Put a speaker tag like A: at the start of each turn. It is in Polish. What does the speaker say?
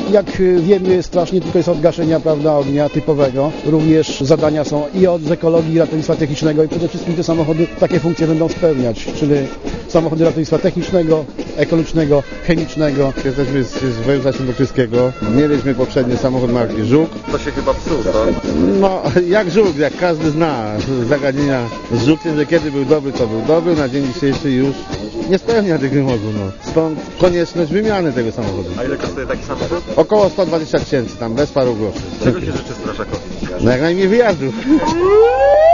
A: Jak wiemy, straż nie tylko jest od gaszenia, prawda, ognia typowego, również zadania są i od ekologii i ratownictwa technicznego i przede wszystkim te samochody takie funkcje będą spełniać, czyli samochody ratownictwa technicznego, ekologicznego, chemicznego.
B: Jesteśmy z województwa świętokrzyskiego. Mieliśmy poprzedni samochód marki Żuk.
C: To się chyba psuł, tak?
B: No, jak Żuk, jak każdy zna zagadnienia z Żukiem, że kiedy był dobry, to był dobry, na dzień dzisiejszy już nie spełnia tych wymogów. No. Stąd konieczność wymiany tego samochodu.
C: A ile kosztuje taki samochód?
B: Około 120 000, tam bez paru groszy.
C: Czego się życzy strażakowi?
B: No jak najmniej wyjazdów.